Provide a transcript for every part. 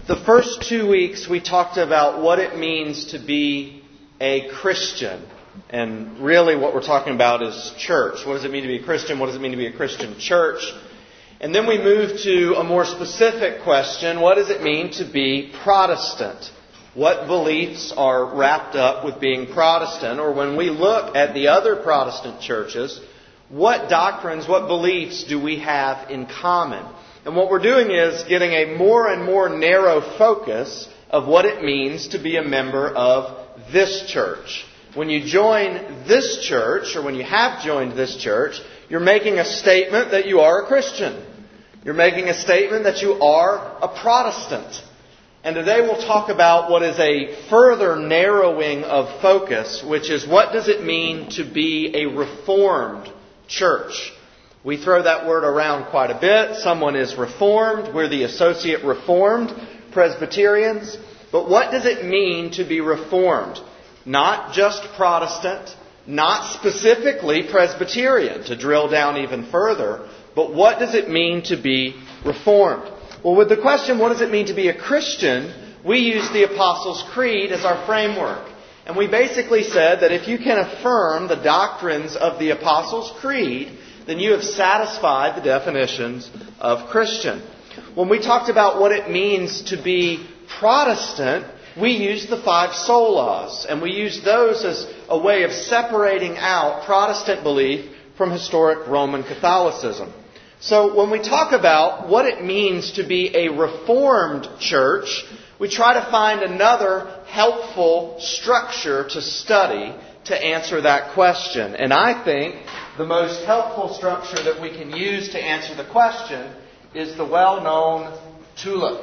The first 2 weeks we talked about what it means to be a Christian. And really what we're talking about is church. What does it mean to be a Christian? What does it mean to be a Christian church? And then we moved to a more specific question. What does it mean to be Protestant? What beliefs are wrapped up with being Protestant? Or when we look at the other Protestant churches, what doctrines, what beliefs do we have in common? And what we're doing is getting a more and more narrow focus of what it means to be a member of this church. When you join this church, or when you have joined this church, you're making a statement that you are a Christian. You're making a statement that you are a Protestant. And today we'll talk about what is a further narrowing of focus, which is what does it mean to be a Reformed church? We throw that word around quite a bit. Someone is Reformed. We're the Associate Reformed Presbyterians. But what does it mean to be Reformed? Not just Protestant, not specifically Presbyterian, to drill down even further, but what does it mean to be Reformed? Well, with the question, what does it mean to be a Christian, we use the Apostles' Creed as our framework. And we basically said that if you can affirm the doctrines of the Apostles' Creed, then you have satisfied the definitions of Christian. When we talked about what it means to be Protestant, we used the 5 solas, and we used those as a way of separating out Protestant belief from historic Roman Catholicism. So when we talk about what it means to be a Reformed church, we try to find another helpful structure to study to answer that question. And I think the most helpful structure that we can use to answer the question is the well-known tulip.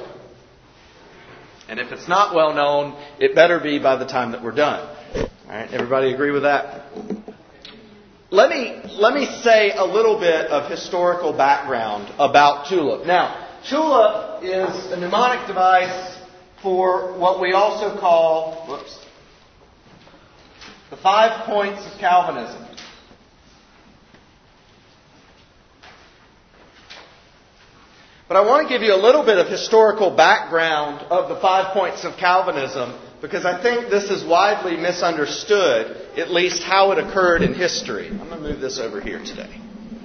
And if it's not well known, it better be by the time that we're done. All right, everybody agree with that? Let me say a little bit of historical background about tulip. Now, tulip is a mnemonic device for what we also call, the 5 points of Calvinism. But I want to give you a little bit of historical background of the 5 points of Calvinism, because I think this is widely misunderstood, at least how it occurred in history. I'm going to move this over here today.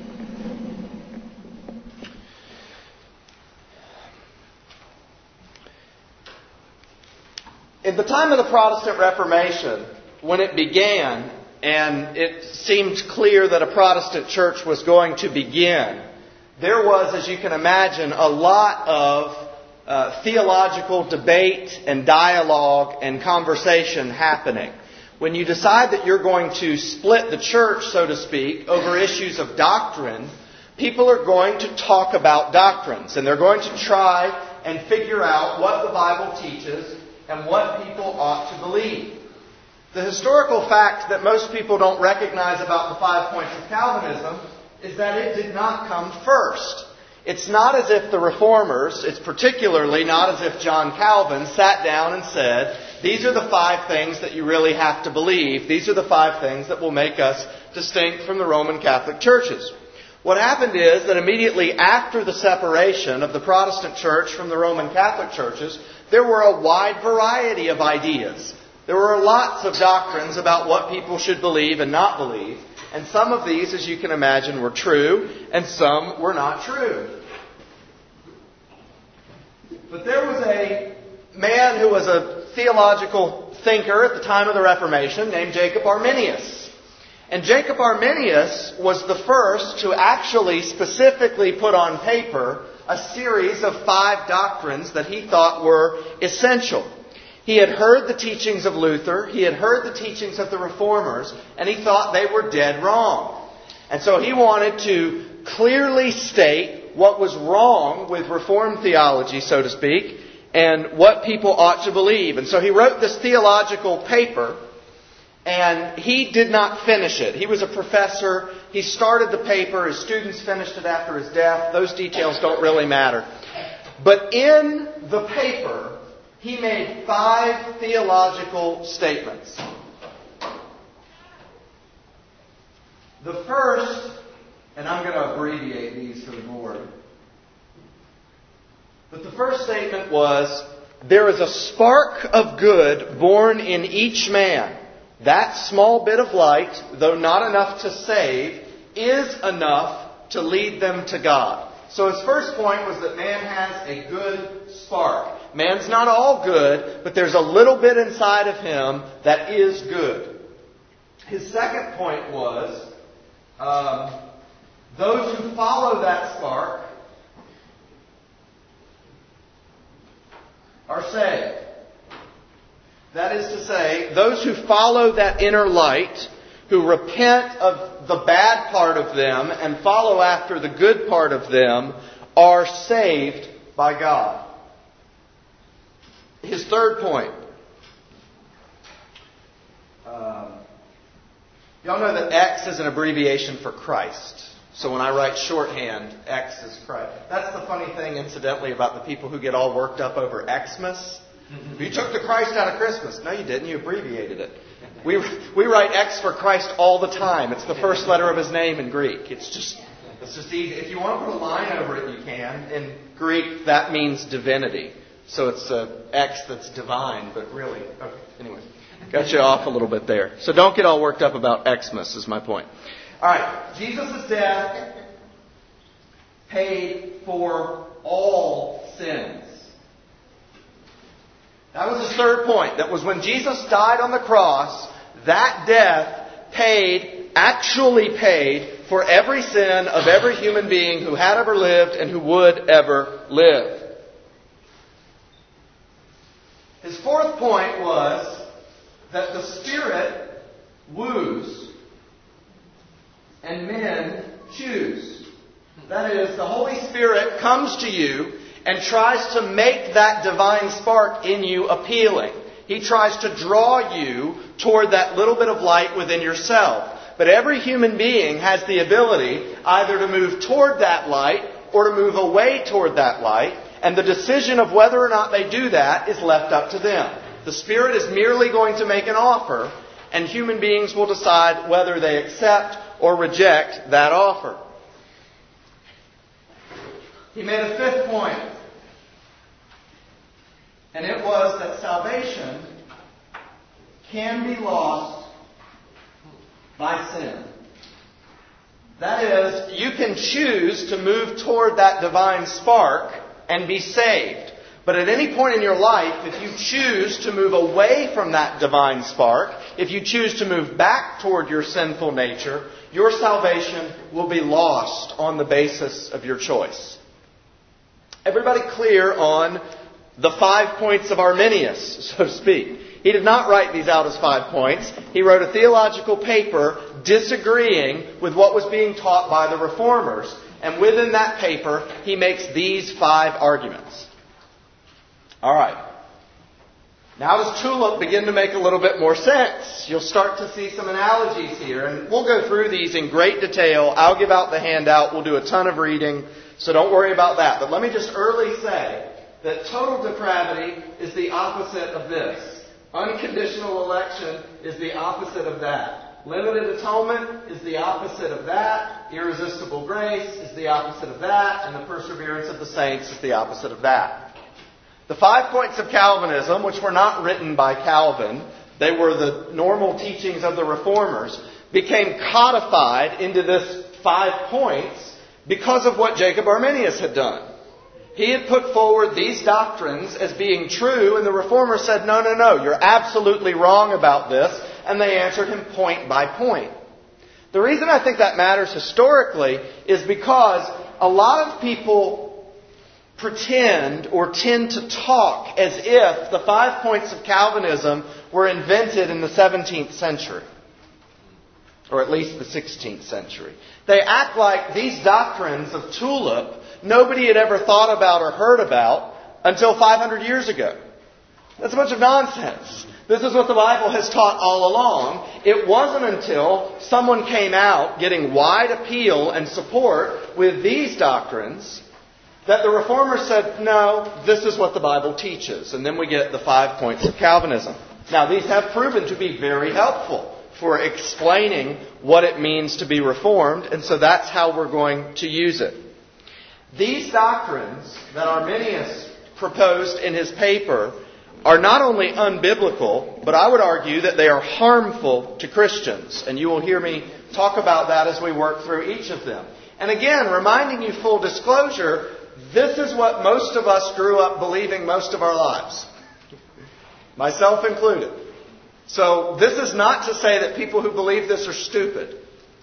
In the time of the Protestant Reformation, when it began, and it seemed clear that a Protestant church was going to begin, there was, as you can imagine, a lot of theological debate and dialogue and conversation happening. When you decide that you're going to split the church, so to speak, over issues of doctrine, people are going to talk about doctrines. And they're going to try and figure out what the Bible teaches and what people ought to believe. The historical fact that most people don't recognize about the 5 points of Calvinism is that it did not come first. It's not as if the Reformers, it's particularly not as if John Calvin sat down and said, these are the 5 things that you really have to believe. These are the 5 things that will make us distinct from the Roman Catholic churches. What happened is that immediately after the separation of the Protestant church from the Roman Catholic churches, there were a wide variety of ideas. There were lots of doctrines about what people should believe and not believe. And some of these, as you can imagine, were true, and some were not true. But there was a man who was a theological thinker at the time of the Reformation named Jacob Arminius. And Jacob Arminius was the first to actually specifically put on paper a series of 5 doctrines that he thought were essential. He had heard the teachings of Luther, he had heard the teachings of the Reformers, and he thought they were dead wrong. And so he wanted to clearly state what was wrong with Reformed theology, so to speak, and what people ought to believe. And so he wrote this theological paper, and he did not finish it. He was a professor. He started the paper. His students finished it after his death. Those details don't really matter. But in the paper, he made 5 theological statements. The first, and I'm going to abbreviate these for the board, but the first statement was, there is a spark of good born in each man. That small bit of light, though not enough to save, is enough to lead them to God. So his first point was that man has a good spark. Man's not all good, but there's a little bit inside of him that is good. His second point was those who follow that spark are saved. That is to say, those who follow that inner light, who repent of the bad part of them and follow after the good part of them, are saved by God. His third point. Y'all know that X is an abbreviation for Christ. So when I write shorthand, X is Christ. That's the funny thing, incidentally, about the people who get all worked up over Xmas. You took the Christ out of Christmas. No, you didn't. You abbreviated it. We write X for Christ all the time. It's the first letter of his name in Greek. It's just easy. If you want to put a line over it, you can. In Greek, that means divinity. So it's X that's divine, but really... Okay, anyway. Got you off a little bit there. So don't get all worked up about Xmas, is my point. All right. Jesus' death paid for all sins. That was his third point. That was when Jesus died on the cross, that death actually paid for every sin of every human being who had ever lived and who would ever live. His fourth point was that the Spirit woos and men choose. That is, the Holy Spirit comes to you and tries to make that divine spark in you appealing. He tries to draw you toward that little bit of light within yourself. But every human being has the ability either to move toward that light or to move away toward that light. And the decision of whether or not they do that is left up to them. The Spirit is merely going to make an offer, and human beings will decide whether they accept or reject that offer. He made a fifth point, and it was that salvation can be lost by sin. That is, you can choose to move toward that divine spark and be saved. But at any point in your life, if you choose to move away from that divine spark, if you choose to move back toward your sinful nature, your salvation will be lost on the basis of your choice. Everybody clear on the 5 points of Arminius, so to speak? He did not write these out as 5 points. He wrote a theological paper disagreeing with what was being taught by the Reformers. And within that paper, he makes these 5 arguments. All right. Now does Tulip begin to make a little bit more sense? You'll start to see some analogies here. And we'll go through these in great detail. I'll give out the handout. We'll do a ton of reading. So don't worry about that. But let me just early say that total depravity is the opposite of this. Unconditional election is the opposite of that. Limited atonement is the opposite of that. Irresistible grace is the opposite of that. And the perseverance of the saints is the opposite of that. The 5 points of Calvinism, which were not written by Calvin, they were the normal teachings of the Reformers, became codified into this 5 points because of what Jacob Arminius had done. He had put forward these doctrines as being true, and the Reformers said, no, you're absolutely wrong about this, and they answered him point by point. The reason I think that matters historically is because a lot of people pretend or tend to talk as if the 5 points of Calvinism were invented in the 17th century, or at least the 16th century. They act like these doctrines of Tulip nobody had ever thought about or heard about until 500 years ago. That's a bunch of nonsense. This is what the Bible has taught all along. It wasn't until someone came out getting wide appeal and support with these doctrines that the Reformers said, no, this is what the Bible teaches. And then we get the 5 points of Calvinism. Now, these have proven to be very helpful for explaining what it means to be Reformed, and so that's how we're going to use it. These doctrines that Arminius proposed in his paper are not only unbiblical, but I would argue that they are harmful to Christians. And you will hear me talk about that as we work through each of them. And again, reminding you, full disclosure, this is what most of us grew up believing most of our lives. Myself included. So this is not to say that people who believe this are stupid.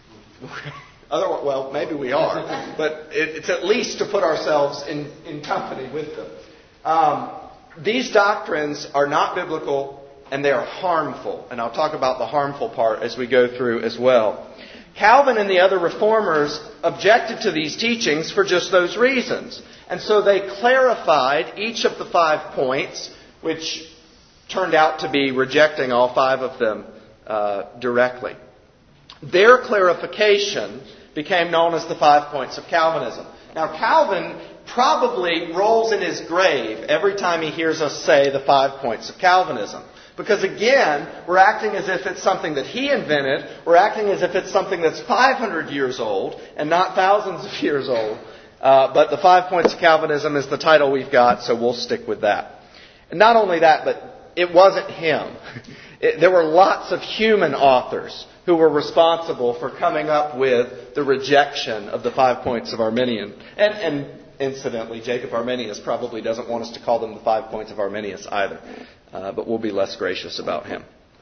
Well, maybe we are, but it's at least to put ourselves in company with them. These doctrines are not biblical and they are harmful. And I'll talk about the harmful part as we go through as well. Calvin and the other reformers objected to these teachings for just those reasons. And so they clarified each of the 5 points, which turned out to be rejecting all 5 of them directly. Their clarification became known as the 5 points of Calvinism. Now, Calvin probably rolls in his grave every time he hears us say the 5 points of Calvinism. Because again, we're acting as if it's something that he invented. We're acting as if it's something that's 500 years old and not thousands of years old. But the 5 points of Calvinism is the title we've got, so we'll stick with that. And not only that, but it wasn't him. There were lots of human authors who were responsible for coming up with the rejection of the 5 points of Arminian. And incidentally, Jacob Arminius probably doesn't want us to call them the 5 points of Arminius either. But we'll be less gracious about him.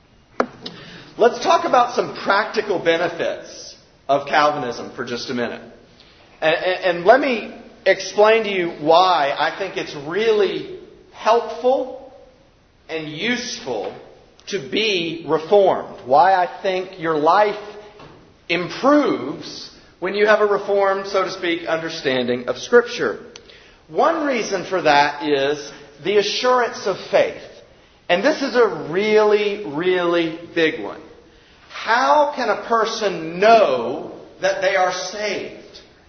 Let's talk about some practical benefits of Calvinism for just a minute. And let me explain to you why I think it's really helpful and useful to be reformed. Why I think your life improves when you have a reformed, so to speak, understanding of Scripture. One reason for that is the assurance of faith. And this is a really, really big one. How can a person know that they are saved?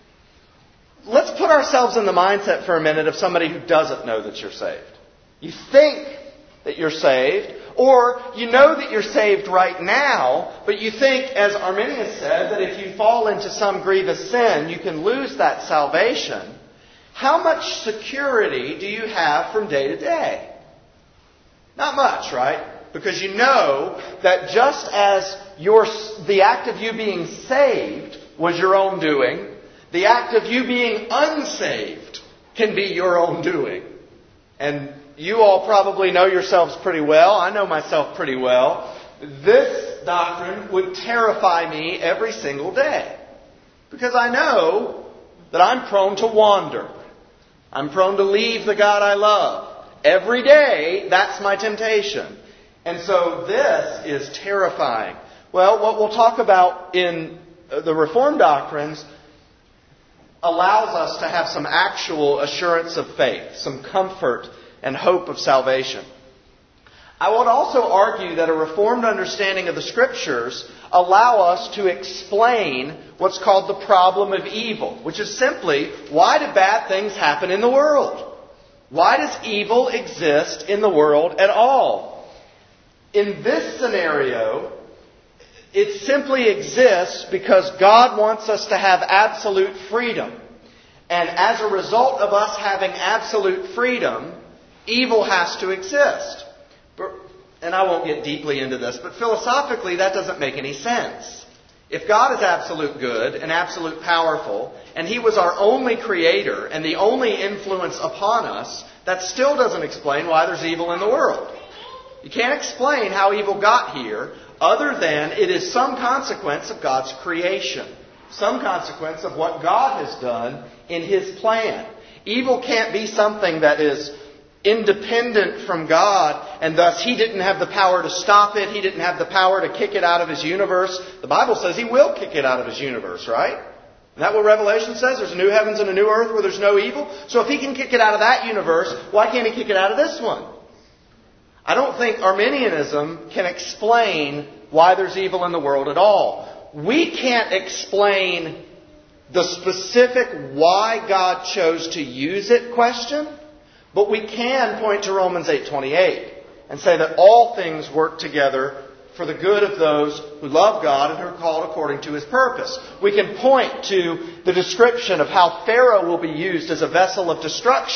Let's put ourselves in the mindset for a minute of somebody who doesn't know that you're saved. You think that you're saved, or you know that you're saved right now, but you think, as Arminius said, that if you fall into some grievous sin, you can lose that salvation. How much security do you have from day to day? Not much, right? Because you know that just as the act of you being saved was your own doing, the act of you being unsaved can be your own doing. And you all probably know yourselves pretty well. I know myself pretty well. This doctrine would terrify me every single day. Because I know that I'm prone to wander. I'm prone to leave the God I love. Every day, that's my temptation. And so this is terrifying. Well, what we'll talk about in the Reformed doctrines allows us to have some actual assurance of faith, some comfort and hope of salvation. I would also argue that a Reformed understanding of the Scriptures allow us to explain what's called the problem of evil, which is simply, why do bad things happen in the world? Why does evil exist in the world at all? In this scenario, it simply exists because God wants us to have absolute freedom. And as a result of us having absolute freedom, evil has to exist. And I won't get deeply into this, but philosophically that doesn't make any sense. If God is absolute good and absolute powerful, and He was our only creator and the only influence upon us, that still doesn't explain why there's evil in the world. You can't explain how evil got here other than it is some consequence of God's creation. Some consequence of what God has done in His plan. Evil can't be something that is independent from God, and thus He didn't have the power to stop it. He didn't have the power to kick it out of His universe. The Bible says He will kick it out of His universe, right? Isn't that what Revelation says? There's a new heavens and a new earth where there's no evil. So if He can kick it out of that universe, why can't He kick it out of this one? I don't think Arminianism can explain why there's evil in the world at all. We can't explain the specific why God chose to use it question, but we can point to Romans 8:28 and say that all things work together for the good of those who love God and who are called according to His purpose. We can point to the description of how Pharaoh will be used as a vessel of destruction.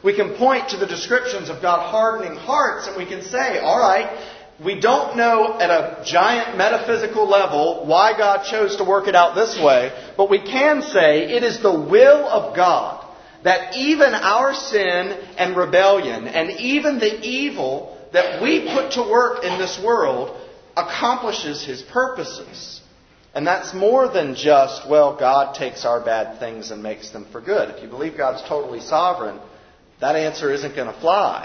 We can point to the descriptions of God hardening hearts, and we can say, all right, we don't know at a giant metaphysical level why God chose to work it out this way, but we can say it is the will of God that even our sin and rebellion and even the evil that we put to work in this world accomplishes His purposes. And that's more than just, well, God takes our bad things and makes them for good. If you believe God's totally sovereign, that answer isn't going to fly.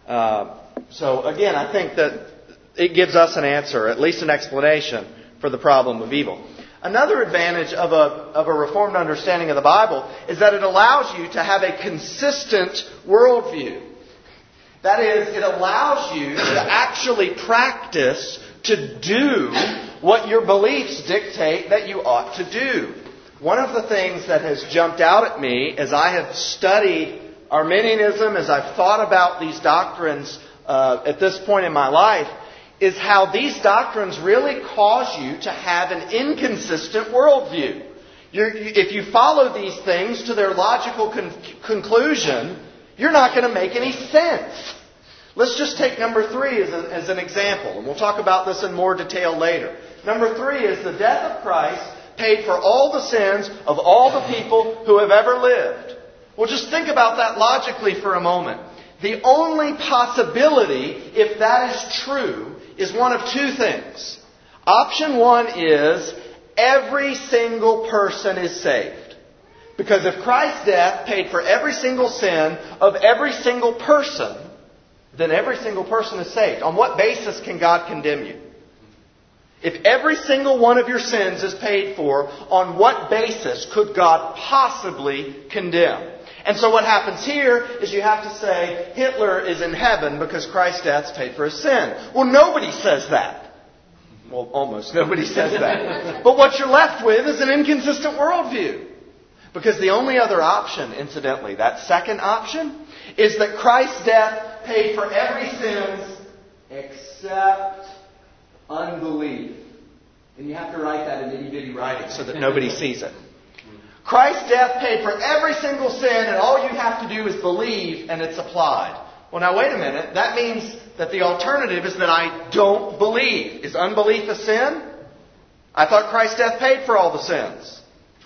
So again, I think that it gives us an answer, at least an explanation, for the problem of evil. Another advantage of a Reformed understanding of the Bible is that it allows you to have a consistent worldview. That is, it allows you to actually practice to do what your beliefs dictate that you ought to do. One of the things that has jumped out at me as I have studied Arminianism, as I've thought about these doctrines at this point in my life, is how these doctrines really cause you to have an inconsistent worldview. If you follow these things to their logical conclusion, you're not going to make any sense. Let's just take number 3 as an example, and we'll talk about this in more detail later. Number 3 is the death of Christ paid for all the sins of all the people who have ever lived. Well, just think about that logically for a moment. The only possibility, if that is true, is one of 2 things. Option 1 is every single person is saved. Because if Christ's death paid for every single sin of every single person, then every single person is saved. On what basis can God condemn you? If every single one of your sins is paid for, on what basis could God possibly condemn? And so what happens here is you have to say Hitler is in heaven because Christ's death paid for his sin. Well, nobody says that. Well, almost nobody says that. But what you're left with is an inconsistent worldview. Because the only other option, incidentally, that second option, is that Christ's death paid for every sin except unbelief. And you have to write that in itty-bitty writing so that nobody sees it. Christ's death paid for every single sin, and all you have to do is believe, and it's applied. Well, now wait a minute. That means that the alternative is that I don't believe. Is unbelief a sin? I thought Christ's death paid for all the sins.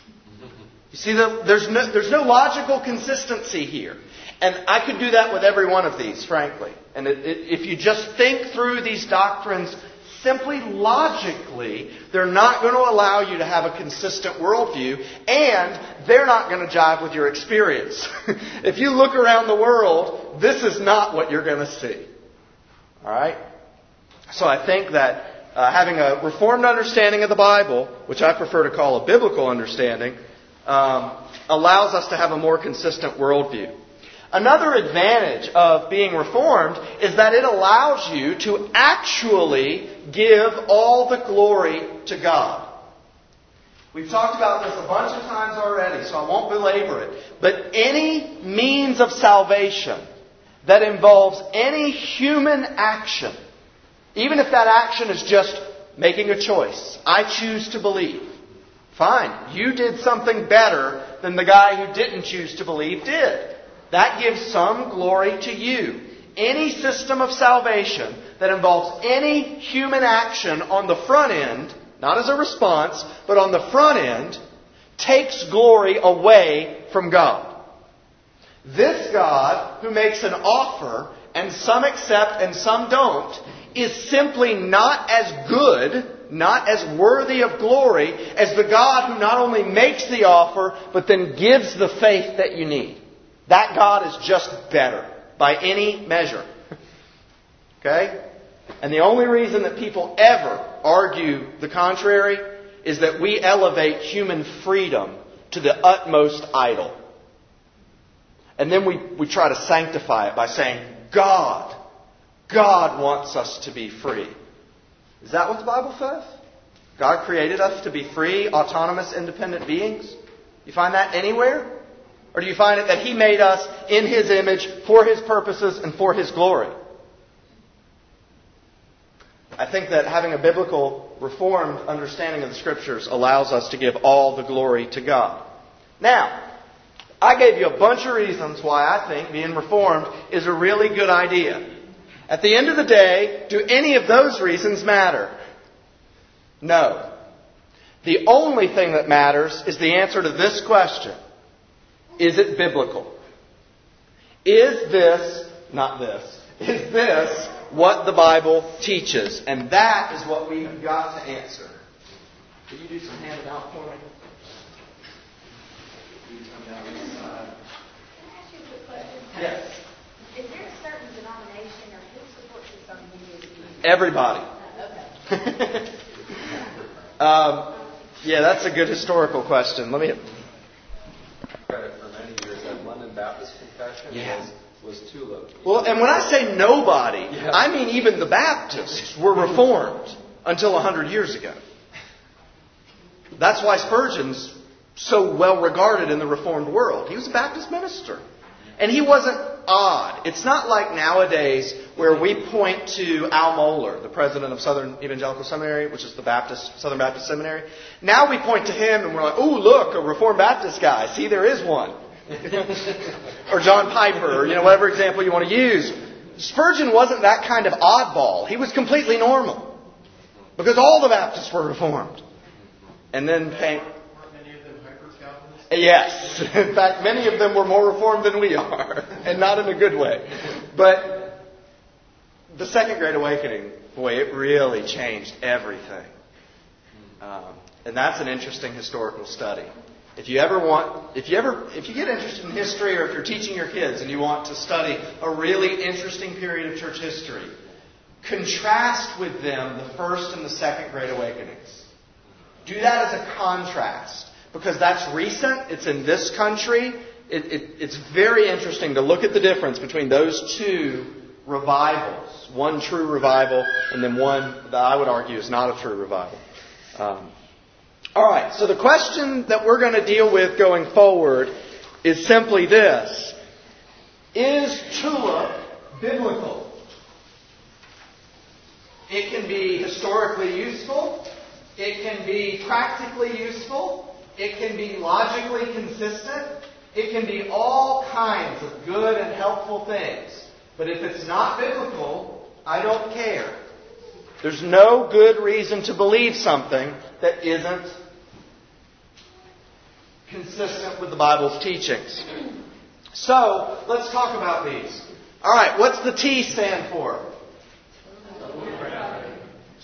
You see, there's no logical consistency here. And I could do that with every one of these, frankly. And if you just think through these doctrines simply logically, they're not going to allow you to have a consistent worldview, and they're not going to jive with your experience. If you look around the world, this is not what you're going to see. All right? So I think that having a Reformed understanding of the Bible, which I prefer to call a biblical understanding, allows us to have a more consistent worldview. Another advantage of being Reformed is that it allows you to actually give all the glory to God. We've talked about this a bunch of times already, so I won't belabor it. But any means of salvation that involves any human action, even if that action is just making a choice, I choose to believe. Fine, you did something better than the guy who didn't choose to believe did. That gives some glory to you. Any system of salvation that involves any human action on the front end, not as a response, but on the front end, takes glory away from God. This God, who makes an offer, and some accept and some don't, is simply not as good, not as worthy of glory as the God who not only makes the offer, but then gives the faith that you need. That God is just better by any measure. Okay? And the only reason that people ever argue the contrary is that we elevate human freedom to the utmost idol. And then we try to sanctify it by saying, God wants us to be free. Is that what the Bible says? God created us to be free, autonomous, independent beings? You find that anywhere? Or do you find it that He made us in His image for His purposes and for His glory? I think that having a biblical, Reformed understanding of the Scriptures allows us to give all the glory to God. Now, I gave you a bunch of reasons why I think being Reformed is a really good idea. At the end of the day, do any of those reasons matter? No. The only thing that matters is the answer to this question. Is it biblical? Is this what the Bible teaches? And that is what we have got to answer. Can you do some handing out for me? Can I ask you a quick question? Yes. Is there a certain denomination or who supports this on Hinduism? Everybody. Okay. Yeah, that's a good historical question. Let me... Credit for many years that London Baptist Confession was tulip. Well, and when I say nobody, I mean even the Baptists were Reformed until 100 years ago. That's why Spurgeon's so well regarded in the Reformed world. He was a Baptist minister. And he wasn't odd. It's not like nowadays where we point to Al Mohler, the president of Southern Evangelical Seminary, which is the Southern Baptist Seminary. Now we point to him and we're like, ooh, look, a Reformed Baptist guy. See, there is one. Or John Piper, or whatever example you want to use. Spurgeon wasn't that kind of oddball. He was completely normal. Because all the Baptists were Reformed. And then came... Yes. In fact, many of them were more Reformed than we are. And not in a good way. But the Second Great Awakening, boy, it really changed everything. And that's an interesting historical study. If you get interested in history, or if you're teaching your kids and you want to study a really interesting period of church history, contrast with them the First and the Second Great Awakenings. Do that as a contrast. Because that's recent, it's in this country. It's very interesting to look at the difference between those two revivals. One true revival and then one that I would argue is not a true revival. All right, so the question that we're going to deal with going forward is simply this. Is tulip biblical? It can be historically useful. It can be practically useful. It can be logically consistent. It can be all kinds of good and helpful things. But if it's not biblical, I don't care. There's no good reason to believe something that isn't consistent with the Bible's teachings. So, let's talk about these. All right, what's the T stand for? Total depravity.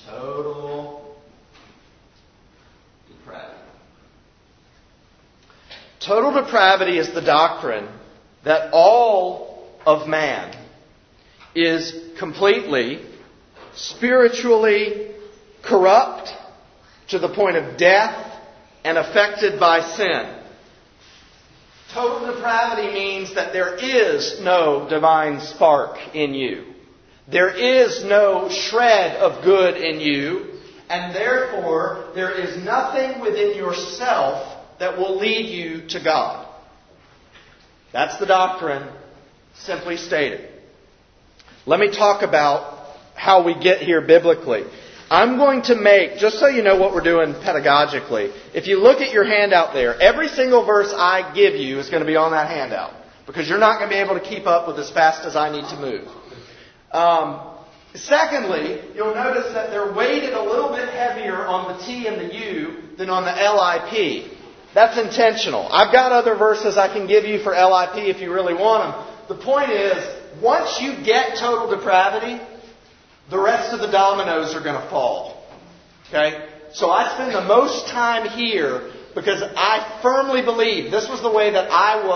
Total depravity is the doctrine that all of man is completely, spiritually corrupt to the point of death and affected by sin. Total depravity means that there is no divine spark in you. There is no shred of good in you, and therefore there is nothing within yourself that will lead you to God. That's the doctrine, simply stated. Let me talk about how we get here biblically. I'm going to make, just so you know what we're doing pedagogically, if you look at your handout there, every single verse I give you is going to be on that handout. Because you're not going to be able to keep up with as fast as I need to move. Secondly, you'll notice that they're weighted a little bit heavier on the T and the U than on the LIP. That's intentional. I've got other verses I can give you for LIP if you really want them. The point is, once you get total depravity, the rest of the dominoes are going to fall. Okay? So I spend the most time here because I firmly believe this was the way that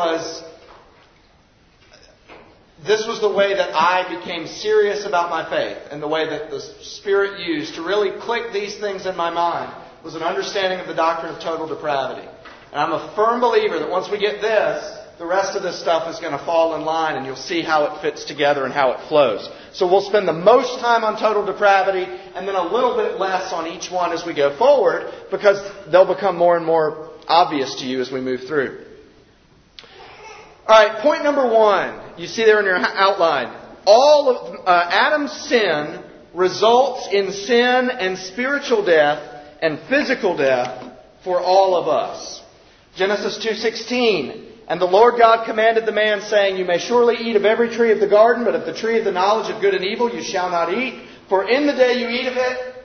I became serious about my faith, and the way that the Spirit used to really click these things in my mind was an understanding of the doctrine of total depravity. And I'm a firm believer that once we get this, the rest of this stuff is going to fall in line, and you'll see how it fits together and how it flows. So we'll spend the most time on total depravity and then a little bit less on each one as we go forward, because they'll become more and more obvious to you as we move through. All right, point number 1. You see there in your outline. All of Adam's sin results in sin and spiritual death and physical death for all of us. Genesis 2:16. And the Lord God commanded the man, saying, You may surely eat of every tree of the garden, but of the tree of the knowledge of good and evil you shall not eat. For in the day you eat of it,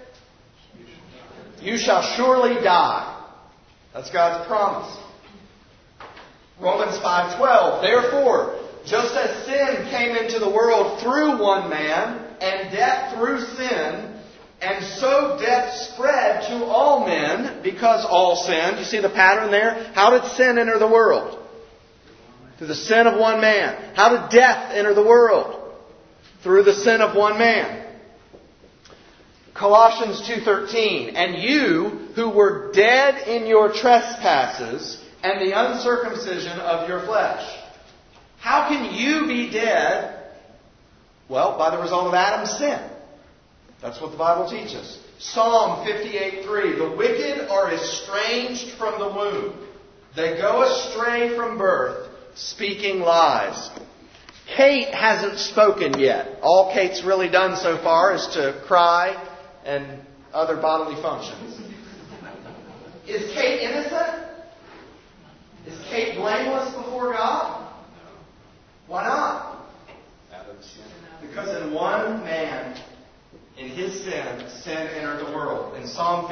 you shall surely die. That's God's promise. Romans 5:12. Therefore, just as sin came into the world through one man, and death through sin, and so death spread to all men because all sinned. You see the pattern there? How did sin enter the world? Through the sin of one man. How did death enter the world? Through the sin of one man. Colossians 2:13. And you who were dead in your trespasses and the uncircumcision of your flesh. How can you be dead? Well, by the result of Adam's sin. That's what the Bible teaches. Psalm 58:3. The wicked are estranged from the womb. They go astray from birth, speaking lies. Kate hasn't spoken yet. All Kate's really done so far is to cry and other bodily functions. Is Kate innocent? Is Kate blameless before God? Why not? Because in one man, in his sin entered the world. And Psalm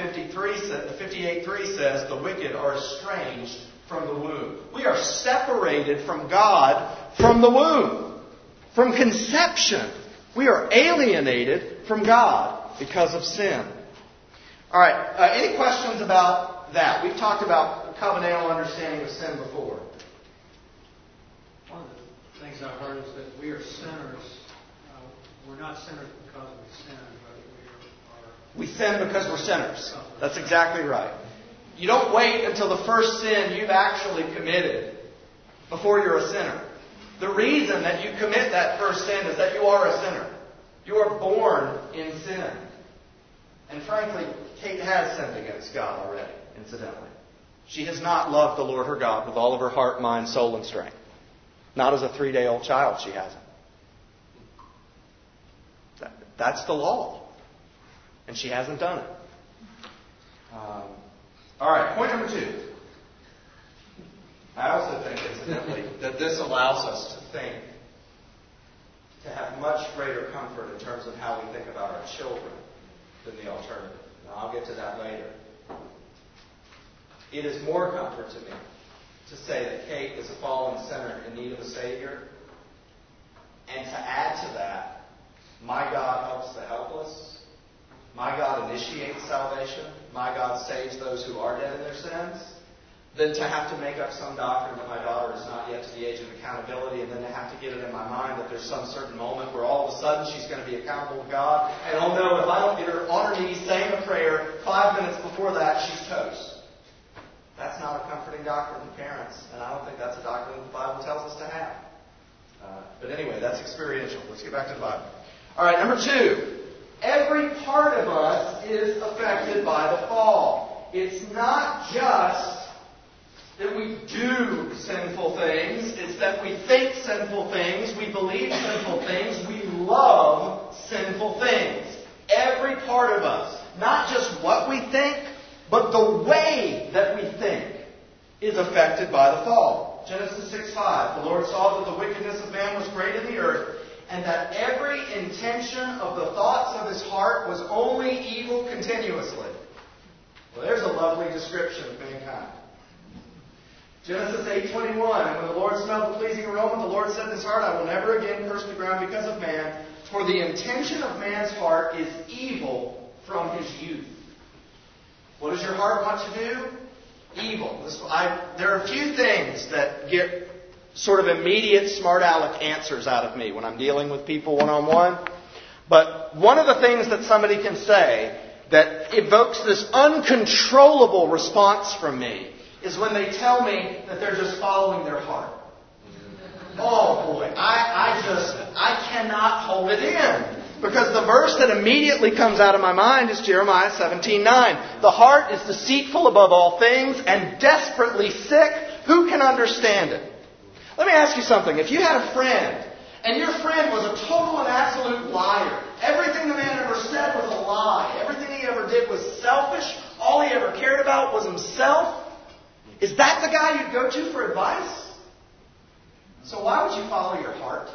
58:3 says, the wicked are estranged from the womb. We are separated from God from the womb. From conception. We are alienated from God because of sin. All right. Any questions about that? We've talked about the covenantal understanding of sin before. One of the things I've heard is that we are sinners. We're not sinners because we sin, but we sin because we're sinners. That's exactly right. You don't wait until the first sin you've actually committed before you're a sinner. The reason that you commit that first sin is that you are a sinner. You are born in sin. And frankly, Kate has sinned against God already, incidentally. She has not loved the Lord her God with all of her heart, mind, soul, and strength. Not as a 3-day-old child, she hasn't. That's the law. And she hasn't done it. All right, point number 2. I also think, incidentally, that this allows us to think, to have much greater comfort in terms of how we think about our children than the alternative. Now, I'll get to that later. It is more comfort to me to say that Kate is a fallen sinner in need of a Savior, and to add to that, my God helps the helpless. My God initiates salvation. My God saves those who are dead in their sins. Than to have to make up some doctrine that my daughter is not yet to the age of accountability, and then to have to get it in my mind that there's some certain moment where all of a sudden she's going to be accountable to God. And oh no, if I don't get her on her knees saying a prayer 5 minutes before that, she's toast. That's not a comforting doctrine to parents, and I don't think that's a doctrine that the Bible tells us to have. But anyway, that's experiential. Let's get back to the Bible. All right, number 2. Every part of us is affected by the fall. It's not just that we do sinful things. It's that we think sinful things. We believe sinful things. We love sinful things. Every part of us. Not just what we think, but the way that we think is affected by the fall. Genesis 6:5. The Lord saw that the wickedness of man was great in the earth, and that every intention of the thoughts of his heart was only evil continuously. Well, there's a lovely description of mankind. Genesis 8:21. And when the Lord smelled the pleasing aroma, the Lord said in his heart, I will never again curse the ground because of man, for the intention of man's heart is evil from his youth. What does your heart want to do? Evil. There are a few things that get sort of immediate smart aleck answers out of me when I'm dealing with people one-on-one. But one of the things that somebody can say that evokes this uncontrollable response from me is when they tell me that they're just following their heart. Oh boy, I cannot hold it in. Because the verse that immediately comes out of my mind is Jeremiah 17:9. The heart is deceitful above all things and desperately sick. Who can understand it? Let me ask you something. If you had a friend, and your friend was a total and absolute liar, everything the man ever said was a lie, everything he ever did was selfish, all he ever cared about was himself, is that the guy you'd go to for advice? So why would you follow your heart?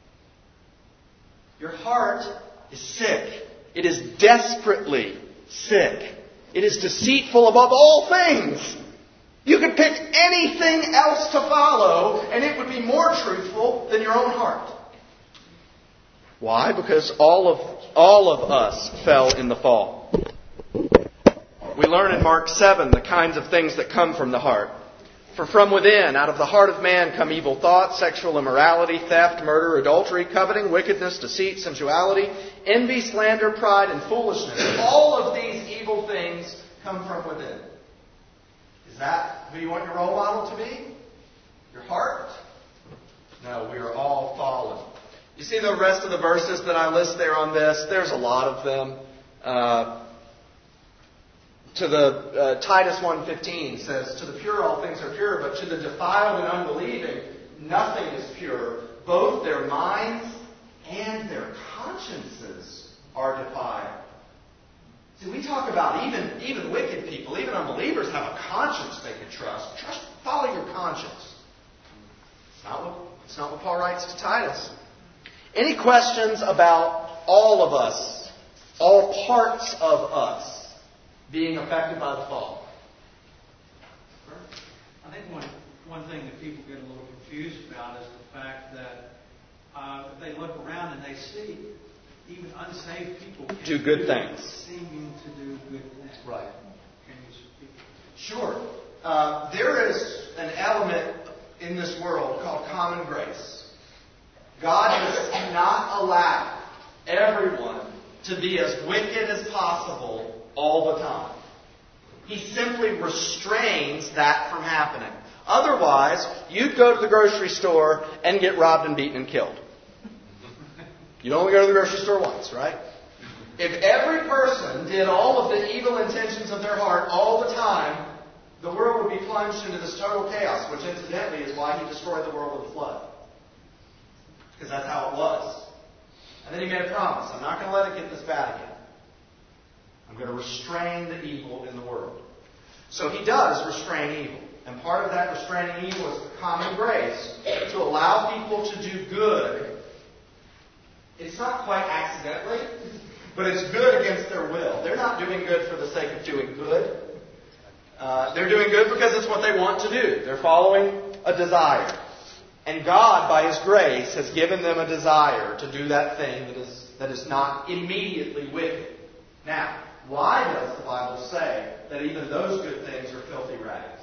Your heart is sick. It is desperately sick. It is deceitful above all things. You could pick anything else to follow, and it would be more truthful than your own heart. Why? Because all of us fell in the fall. We learn in Mark 7 the kinds of things that come from the heart. For from within, out of the heart of man, come evil thoughts, sexual immorality, theft, murder, adultery, coveting, wickedness, deceit, sensuality, envy, slander, pride, and foolishness. All of these evil things come from within. Is that who you want your role model to be? Your heart? No, we are all fallen. You see the rest of the verses that I list there on this? There's a lot of them. Titus 1:15 says, to the pure all things are pure, but to the defiled and unbelieving nothing is pure. Both their minds and their consciences are defiled. See, we talk about even wicked people, even unbelievers have a conscience they can trust. Follow your conscience. It's not what Paul writes to Titus. Any questions about all of us, all parts of us, being affected by the fall? I think one thing that people get a little confused about is the fact that they look around and they see even unsaved people do good things. Seeming to do good things. Right. Can you speak? Sure. There is an element in this world called common grace. God does not allow everyone to be as wicked as possible all the time. He simply restrains that from happening. Otherwise, you'd go to the grocery store and get robbed and beaten and killed. You'd only go to the grocery store once, right? If every person did all of the evil intentions of their heart all the time, the world would be plunged into this total chaos, which incidentally is why He destroyed the world with the flood. Because that's how it was. And then He made a promise. I'm not going to let it get this bad again. I'm going to restrain the evil in the world. So He does restrain evil. And part of that restraining evil is common grace to allow people to do good. It's not quite accidentally, but it's good against their will. They're not doing good for the sake of doing good. They're doing good because it's what they want to do. They're following a desire. And God, by His grace, has given them a desire to do that thing that is not immediately wicked. Now, why does the Bible say that even those good things are filthy rags?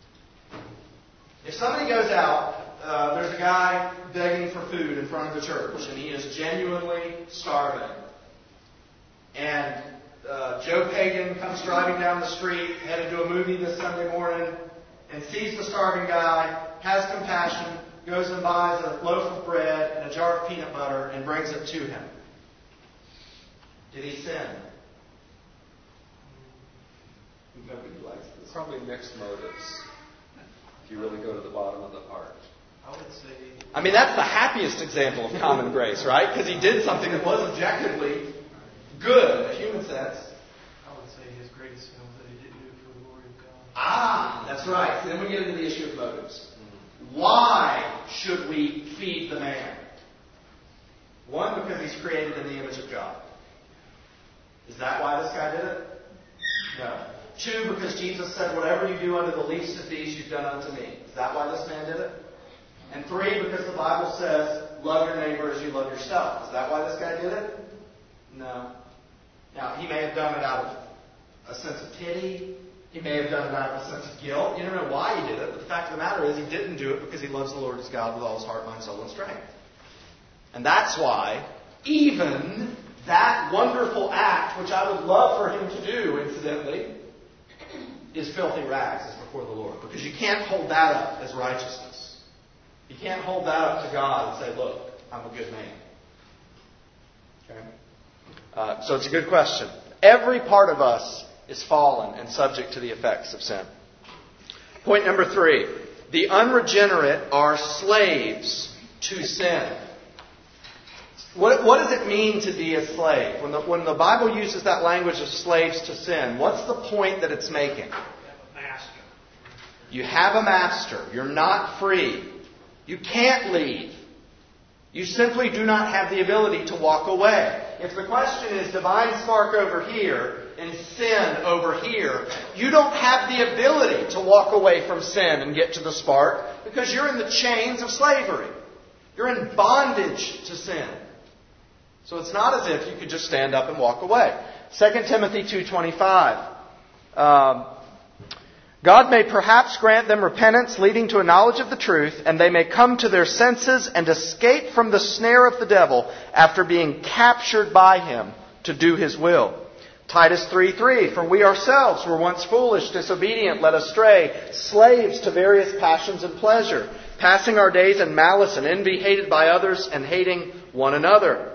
If somebody goes out, there's a guy begging for food in front of the church, and he is genuinely starving. And Joe Pagan comes driving down the street, headed to a movie this Sunday morning, and sees the starving guy, has compassion, goes and buys a loaf of bread and a jar of peanut butter and brings it to him. Did he sin? Nobody likes this. Probably mixed motives, if you really go to the bottom of the heart. I would say... I mean, that's the happiest example of common grace, right? Because he did something that was objectively good in a human sense. I would say his greatest sin was that he didn't do it for the glory of God. Ah, that's right. So then we get into the issue of motives. Why should we feed the man? One, because he's created in the image of God. Is that why this guy did it? No. Two, because Jesus said, whatever you do unto the least of these, you've done unto me. Is that why this man did it? And three, because the Bible says, love your neighbor as you love yourself. Is that why this guy did it? No. Now, he may have done it out of a sense of pity. He may have done it out of a sense of guilt. You don't know why he did it, but the fact of the matter is he didn't do it because he loves the Lord his God with all his heart, mind, soul, and strength. And that's why even that wonderful act, which I would love for him to do, incidentally, is filthy rags as before the Lord. Because you can't hold that up as righteousness. You can't hold that up to God and say, look, I'm a good man. Okay? So it's a good question. Every part of us is fallen and subject to the effects of sin. Point number 3. The unregenerate are slaves to sin. What does it mean to be a slave? When the Bible uses that language of slaves to sin, what's the point that it's making? Master. You have a master. You're not free. You can't leave. You simply do not have the ability to walk away. If the question is divine spark over here and sin over here, you don't have the ability to walk away from sin and get to the spark because you're in the chains of slavery. You're in bondage to sin. So it's not as if you could just stand up and walk away. 2 Timothy 2:25. God may perhaps grant them repentance leading to a knowledge of the truth, and they may come to their senses and escape from the snare of the devil after being captured by him to do his will. Titus 3:3, for we ourselves were once foolish, disobedient, led astray, slaves to various passions and pleasure, passing our days in malice and envy, hated by others and hating one another.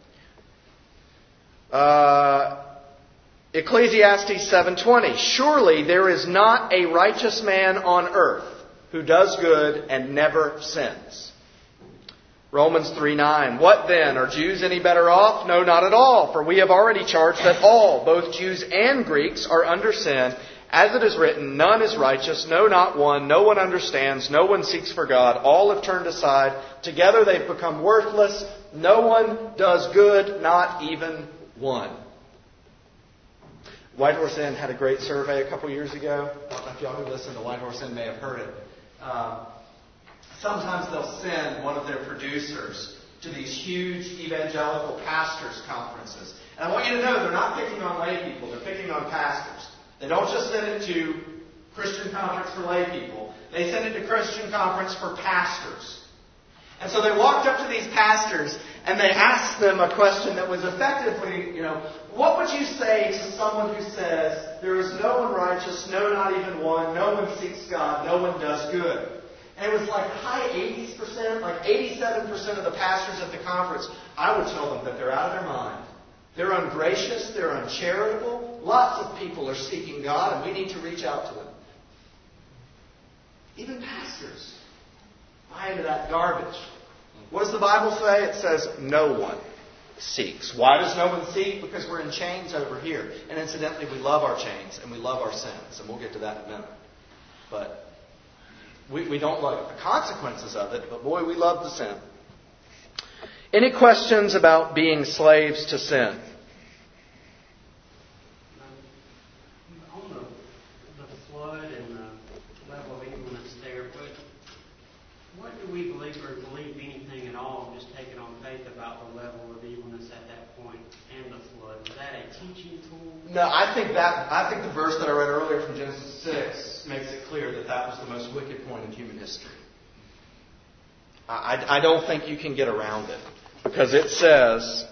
Ecclesiastes 7:20, surely there is not a righteous man on earth who does good and never sins. Romans 3:9, what then? Are Jews any better off? No, not at all. For we have already charged that all, both Jews and Greeks, are under sin. As it is written, none is righteous, no, not one. No one understands, no one seeks for God. All have turned aside. Together they've become worthless. No one does good, not even one. White Horse Inn had a great survey a couple years ago. I don't know if y'all who listen to White Horse Inn may have heard it. Sometimes they'll send one of their producers to these huge evangelical pastors' conferences. And I want you to know they're not picking on lay people, they're picking on pastors. They don't just send it to Christian conference for lay people. They send it to Christian conference for pastors. And so they walked up to these pastors and they asked them a question that was effectively, what would you say to someone who says, there is no one righteous, no, not even one, no one seeks God, no one does good? And it was like high 80%, like 87% of the pastors at the conference, I would tell them that they're out of their mind. They're ungracious, they're uncharitable. Lots of people are seeking God and we need to reach out to them. Even pastors buy into that garbage. What does the Bible say? It says no one seeks. Why does no one seek? Because we're in chains over here. And incidentally, we love our chains and we love our sins. And we'll get to that in a minute. But we don't like the consequences of it. But boy, we love the sin. Any questions about being slaves to sin? On the flood and the level of evilness there, what do we believe, or believe anything at all, just take it on faith about the level of evilness at that point and the flood? Is that a teaching tool? No, I think the verse that I read earlier from Genesis 6 makes it clear that was the most wicked point in human history. I don't think you can get around it. Because it says,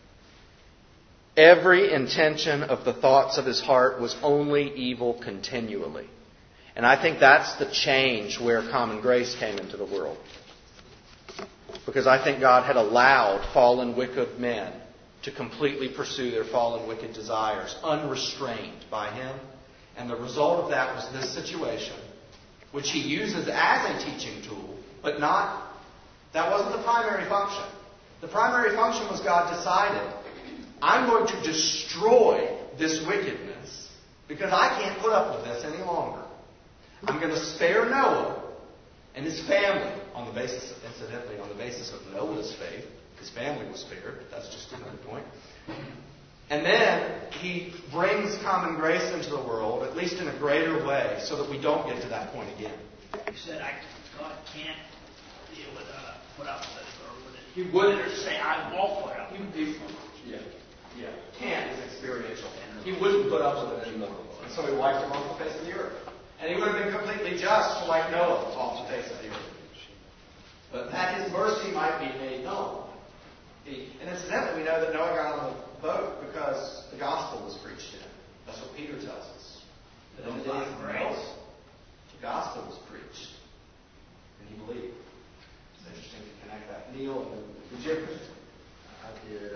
every intention of the thoughts of his heart was only evil continually. And I think that's the change where common grace came into the world. Because I think God had allowed fallen, wicked men to completely pursue their fallen, wicked desires, unrestrained by Him. And the result of that was this situation, which He uses as a teaching tool, but that wasn't the primary function. The primary function was God decided, I'm going to destroy this wickedness because I can't put up with this any longer. I'm going to spare Noah and his family on the basis of Noah's faith. His family was spared. That's just another point. And then He brings common grace into the world, at least in a greater way, so that we don't get to that point again. You said God can't deal with put up with it. He wouldn't say, I won't put up. Yeah. Can't is experiential. He wouldn't put up with it anymore. And so He wiped him off the face of the earth. And He would have been completely just to wipe Noah off the face of the earth. But that His mercy might be made known. And incidentally, we know that Noah got on the boat because the gospel was preached in it. That's what Peter tells us. That in the days of Noah, the gospel was preached. And he believed. It's interesting to connect that. Neil, did you ever? I did.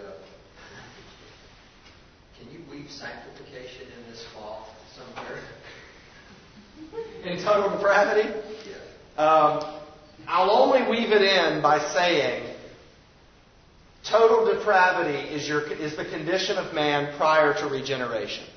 Can you weave sanctification in this fall somewhere? In total depravity? Yeah. I'll only weave it in by saying total depravity is the condition of man prior to regeneration.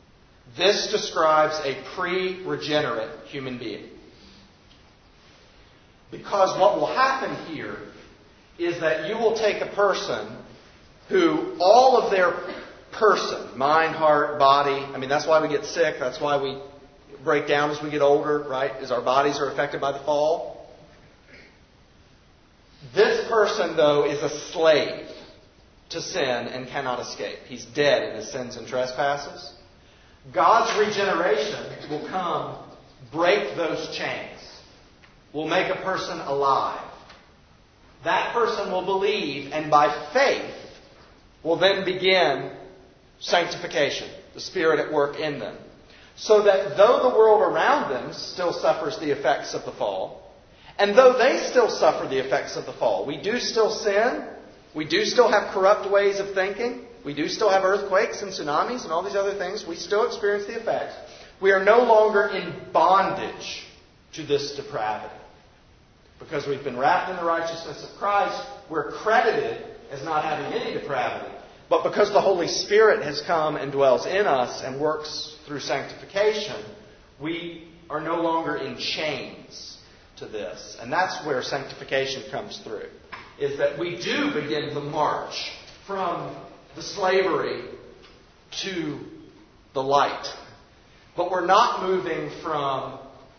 This describes a pre-regenerate human being. Because what will happen here is that you will take a person who all of their person, mind, heart, body, that's why we get sick, that's why we break down as we get older, right? Is our bodies are affected by the fall. This person, though, is a slave to sin and cannot escape. He's dead in his sins and trespasses. God's regeneration will come, break those chains, will make a person alive. That person will believe, and by faith will then begin sanctification, the Spirit at work in them. So that though the world around them still suffers the effects of the fall, and though they still suffer the effects of the fall, we do still sin, we do still have corrupt ways of thinking, we do still have earthquakes and tsunamis and all these other things, we still experience the effects. We are no longer in bondage to this depravity. Because we've been wrapped in the righteousness of Christ, we're credited as not having any depravity. But because the Holy Spirit has come and dwells in us and works through sanctification, we are no longer in chains to this. And that's where sanctification comes through. Is that we do begin the march from the slavery to the light. But we're not moving from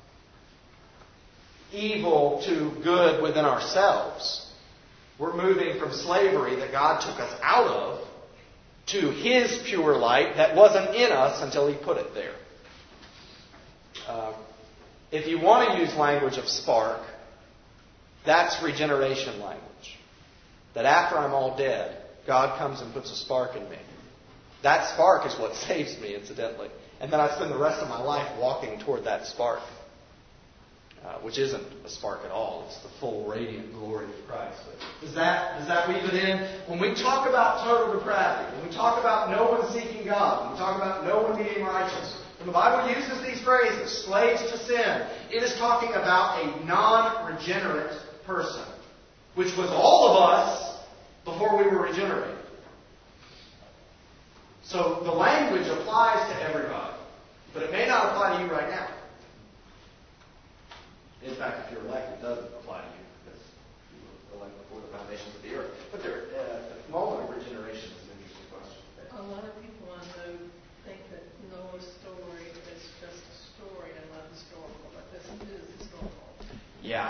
evil to good within ourselves. We're moving from slavery that God took us out of to His pure light that wasn't in us until He put it there. If you want to use language of spark, that's regeneration language. That after I'm all dead, God comes and puts a spark in me. That spark is what saves me, incidentally. And then I spend the rest of my life walking toward that spark. Which isn't a spark at all. It's the full radiant glory of Christ. But does that weave it in? When we talk about total depravity, when we talk about no one seeking God, when we talk about no one being righteous, when the Bible uses these phrases, slaves to sin, it is talking about a non-regenerate person, which was all of us before we were regenerated. So the language applies to everybody, but it may not apply to you right now. In fact, if you're elect, it doesn't apply to you because you were elected before the foundations of the earth. But the moment of regeneration is an interesting question. A lot of people I know think that Noah's story is just a story and not historical, but this is historical. Yeah,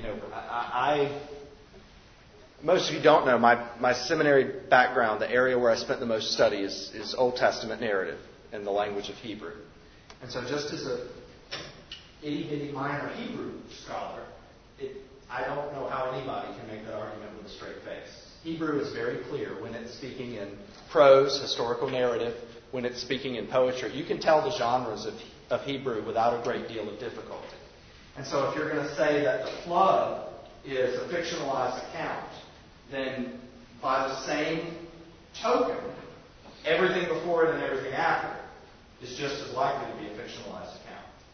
most of you don't know, my seminary background, the area where I spent the most study is Old Testament narrative in the language of Hebrew. And so just as a itty-bitty minor Hebrew scholar, I don't know how anybody can make that argument with a straight face. Hebrew is very clear when it's speaking in prose, historical narrative, when it's speaking in poetry. You can tell the genres of Hebrew without a great deal of difficulty. And so if you're going to say that the flood is a fictionalized account, then by the same token, everything before it and everything after is just as likely to be a fictionalized account.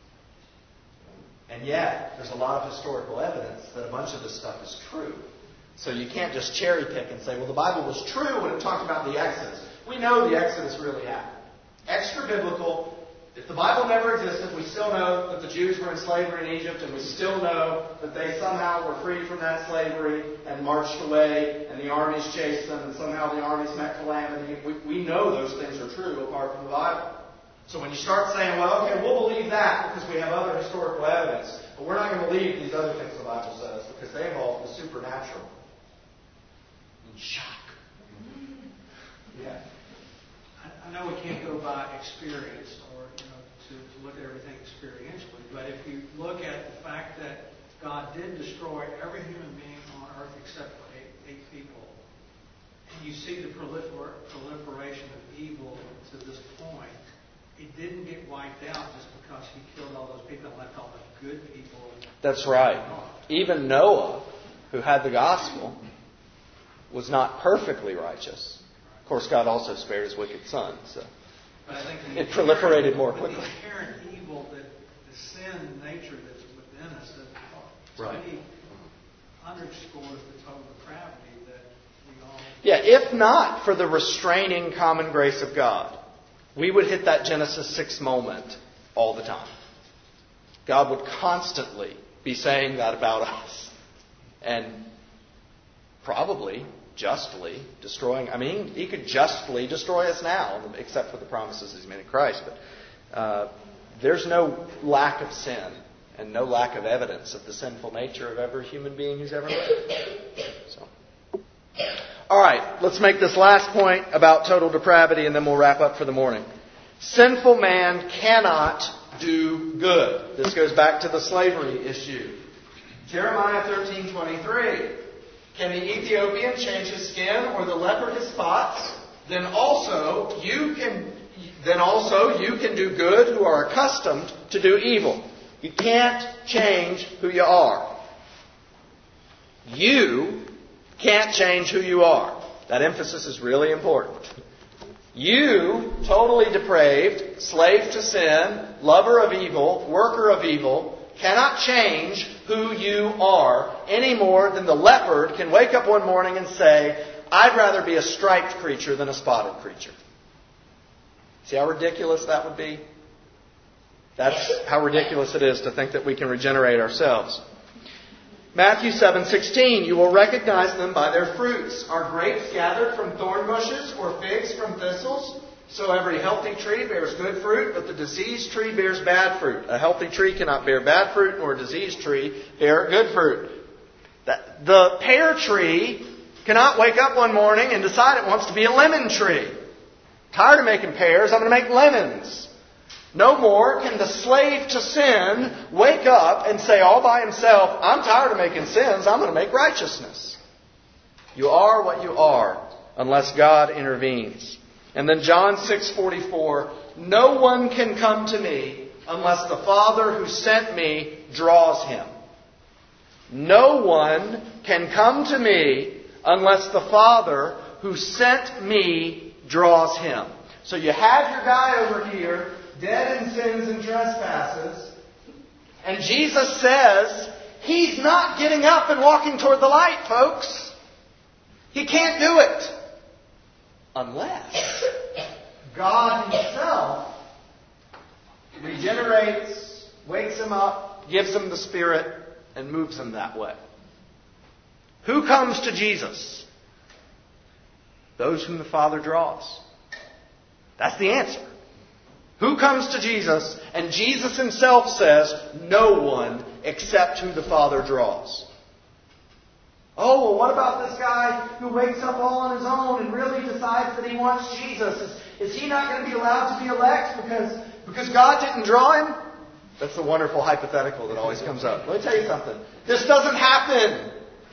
And yet, there's a lot of historical evidence that a bunch of this stuff is true. So you can't just cherry pick and say, well, the Bible was true when it talked about the Exodus. We know the Exodus really happened. Extra biblical. If the Bible never existed, we still know that the Jews were in slavery in Egypt, and we still know that they somehow were freed from that slavery and marched away, and the armies chased them, and somehow the armies met calamity. We know those things are true apart from the Bible. So when you start saying, well, okay, we'll believe that because we have other historical evidence, but we're not going to believe these other things the Bible says because they involve the supernatural. Shock. Yeah. I know we can't go by experience or to look at everything experientially, but if you look at the fact that God did destroy every human being on earth except for eight people, and you see the proliferation of evil to this point, it didn't get wiped out just because He killed all those people and left all the good people. That's right. Even Noah, who had the gospel, was not perfectly righteous. Of course, God also spared His wicked son, so but I think it proliferated more quickly. The inherent evil, the sin nature that's within us, that right. really underscores the total depravity that we all. Yeah, if not for the restraining common grace of God, we would hit that Genesis 6 moment all the time. God would constantly be saying that about us. and probably justly destroying. I mean, He could justly destroy us now, except for the promises He's made in Christ. But there's no lack of sin and no lack of evidence of the sinful nature of every human being who's ever lived. So, all right, let's make this last point about total depravity, and then we'll wrap up for the morning. Sinful man cannot do good. This goes back to the slavery issue. Jeremiah 13:23. Can the Ethiopian change his skin or the leopard his spots? Then also you can do good who are accustomed to do evil. You can't change who you are. You can't change who you are. That emphasis is really important. You, totally depraved, slave to sin, lover of evil, worker of evil, cannot change who you are any more than the leopard can wake up one morning and say, I'd rather be a striped creature than a spotted creature. See how ridiculous that would be? That's how ridiculous it is to think that we can regenerate ourselves. Matthew 7:16, you will recognize them by their fruits. Are grapes gathered from thorn bushes or figs from thistles? So every healthy tree bears good fruit, but the diseased tree bears bad fruit. A healthy tree cannot bear bad fruit, nor a diseased tree bear good fruit. The pear tree cannot wake up one morning and decide it wants to be a lemon tree. Tired of making pears, I'm going to make lemons. No more can the slave to sin wake up and say all by himself, I'm tired of making sins, I'm going to make righteousness. You are what you are unless God intervenes. And then John 6:44, no one can come to me unless the Father who sent me draws him. No one can come to me unless the Father who sent me draws him. So you have your guy over here, dead in sins and trespasses, and Jesus says, he's not getting up and walking toward the light, folks. He can't do it. Unless God Himself regenerates, wakes him up, gives him the Spirit, and moves him that way. Who comes to Jesus? Those whom the Father draws. That's the answer. Who comes to Jesus? And Jesus Himself says, no one except who the Father draws. Oh, well, what about this guy who wakes up all on his own and really decides that he wants Jesus? Is he not going to be allowed to be elect because God didn't draw him? That's the wonderful hypothetical that always comes up. Let me tell you something. This doesn't happen.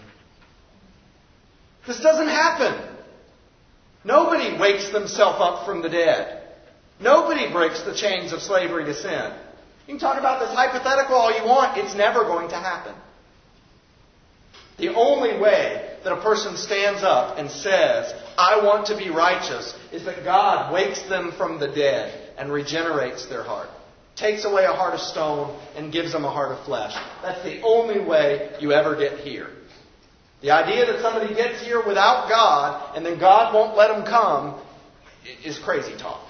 This doesn't happen. Nobody wakes themselves up from the dead. Nobody breaks the chains of slavery to sin. You can talk about this hypothetical all you want. It's never going to happen. The only way that a person stands up and says, I want to be righteous, is that God wakes them from the dead and regenerates their heart. Takes away a heart of stone and gives them a heart of flesh. That's the only way you ever get here. The idea that somebody gets here without God and then God won't let them come is crazy talk.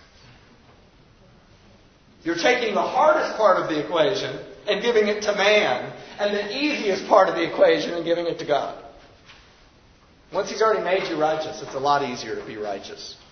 You're taking the hardest part of the equation and giving it to man, and the easiest part of the equation and giving it to God. Once He's already made you righteous, it's a lot easier to be righteous.